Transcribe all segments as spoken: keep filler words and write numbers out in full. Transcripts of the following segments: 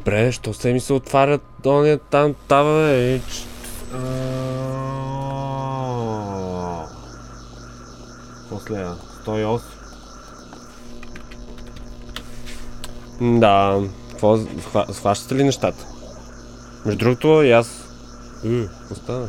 Бре, що се ми се отварят доня там тава, бе? Какво следва? сто и осем. Да, какво схващате ли нещата? Между другото и аз... М, какво става?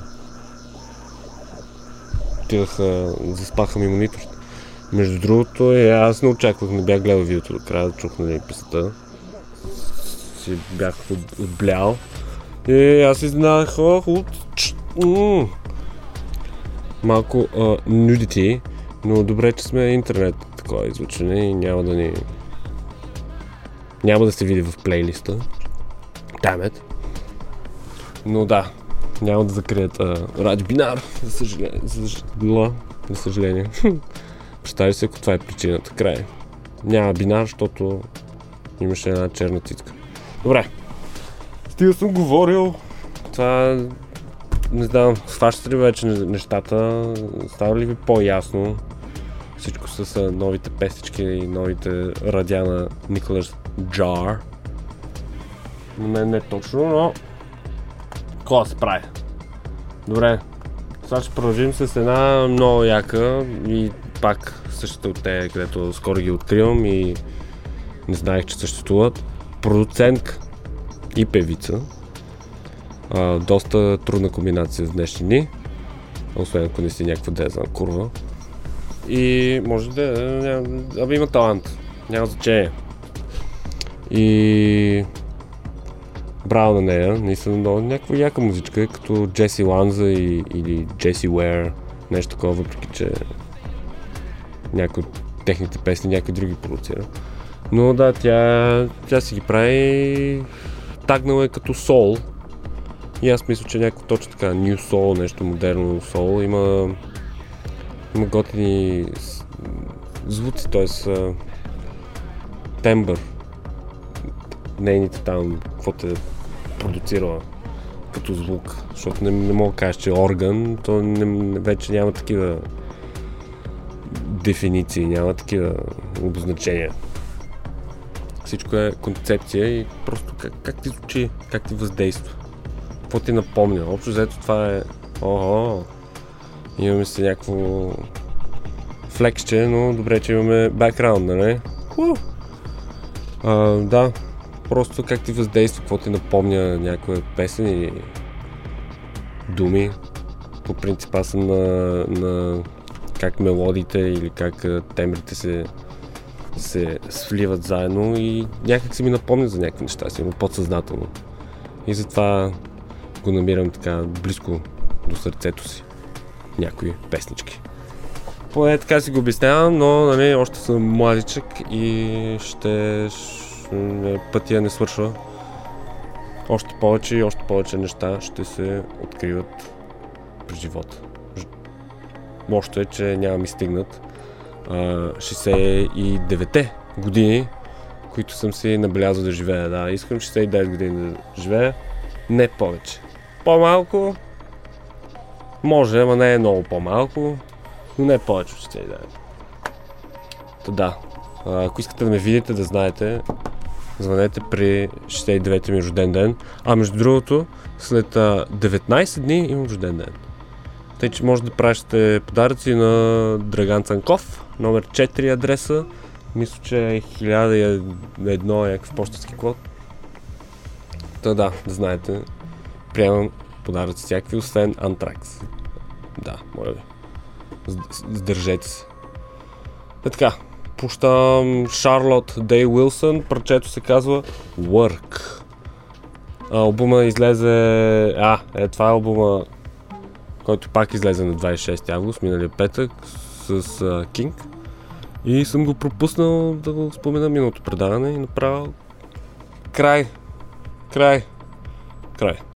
Отидаха, заспаха ми монитор. Между другото и аз не очаквах, не бях гледал видеото до края, чух нали писата. Си бях от, отблял. И аз изненадах от... М- малко uh, nudity, но добре, че сме интернет такова излъчване и няма да ни... Няма да се види в плейлиста. Дамет. Но да, няма да закрият uh, Радио Бинар, за съжаление. За, съжаление. за съжаление. Представи се, ако това е причината. Край. Няма Бинар, защото имаше една черна цицка. Добре. Стига съм говорил. Това... Не знам, схващате ли вече нещата? Става ли ви по-ясно? Всичко с новите пестички и новите радиа на Николас Джар. На мен не точно, но... Какво да се прави? Добре. Сега ще продължим с една много яка и пак същата от те, където скоро ги откривам и не знаех, че съществуват. Продуцентка и певица. А, доста трудна комбинация в днешни дни. Освен ако не си някаква дезна курва. И може да е... Абе има талант. Няма значение. И... Браво на нея. Наистина много някаква яка музичка, като Джеси Ланза и, или Джеси Уер. Нещо такова, въпреки че някои от техните песни някой други продуцира. Но да, тя, тя си ги прави, тагнала е като сол. И аз мисля, че някакво точно така New Soul, нещо модерно сол. Има, има готини звуци, т.е. тембър. Нейните там, каквото е продуцирала като звук. Защото не, не мога да кажа, че е орган, то не, вече няма такива дефиниции, няма такива обозначения. Всичко е концепция и просто как, как ти звучи, как ти въздейства. Какво ти напомня? Общо взето това е... Ого! Имаме си някакво флексче, но добре, че имаме бекграунд, нали? А, да, просто как ти въздейства, какво ти напомня някоя песен или думи. По принцип аз съм на, на как мелодиите или как тембрите се се сливат заедно и някак се ми напомня за някакви неща, си, но подсъзнателно. И затова го намирам така близко до сърцето си. Някои песнички. Поне така си го обяснявам, но нали, още съм младичък и ще... ще пътя не свършва. Още повече и още повече неща ще се откриват при живота. Лошото е, че няма ми стигнат шейсет и девет години, които съм си набелязал да живея. Да, искам шейсет и девет години да живея, не повече. По-малко може, ама не е много по-малко, но не повече от шейсет и девет. Та да, ако искате да ме видите, да знаете, звънете при шейсет и девети ми рожден ден. А между другото, след деветнайсет дни имам рожден ден. Тъй, че може да пращате подаръци на Драган Цанков, номер четири адреса. Мисля, че е хиляда и едно някакъв пощенски код. Та да, да знаете, приемам подаръци всякакви, освен Антракс. Да, моля ви. Сдържете се. Е така, пущам Шарлот Дей Уилсън, парчето се казва Work. А, албума излезе... А, е, това е албума, който пак излезе на двайсет и шести август, миналия петък, с uh, King. И съм го пропуснал да го спомена миналото предаване и направил край, край, край.